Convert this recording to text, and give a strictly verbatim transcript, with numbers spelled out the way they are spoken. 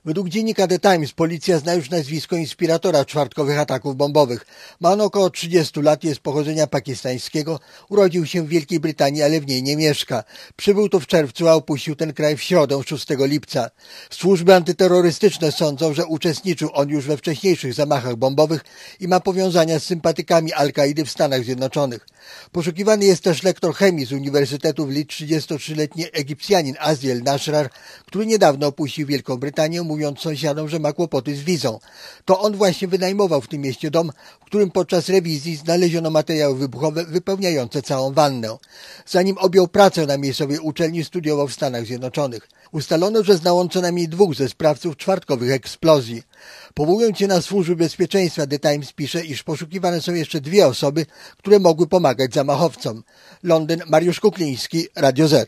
Według dziennika The Times policja zna już nazwisko inspiratora czwartkowych ataków bombowych. Ma on około trzydziestu lat, jest pochodzenia pakistańskiego, urodził się w Wielkiej Brytanii, ale w niej nie mieszka. Przybył tu w czerwcu, a opuścił ten kraj w środę, szóstego lipca. Służby antyterrorystyczne sądzą, że uczestniczył on już we wcześniejszych zamachach bombowych i ma powiązania z sympatykami Al-Kaidy w Stanach Zjednoczonych. Poszukiwany jest też lektor chemii z Uniwersytetu w Leeds, trzydziestotrzyletni Egipcjanin Aziel Nashrar, który niedawno opuścił Wielką Brytanię, mówiąc sąsiadom, że ma kłopoty z wizą. To on właśnie wynajmował w tym mieście dom, w którym podczas rewizji znaleziono materiały wybuchowe wypełniające całą wannę. Zanim objął pracę na miejscowej uczelni, studiował w Stanach Zjednoczonych. Ustalono, że znał on co najmniej dwóch ze sprawców czwartkowych eksplozji. Powołując się na służby bezpieczeństwa, The Times pisze, iż poszukiwane są jeszcze dwie osoby, które mogły pomagać zamachowcom. Londyn, Mariusz Kukliński, Radio Z.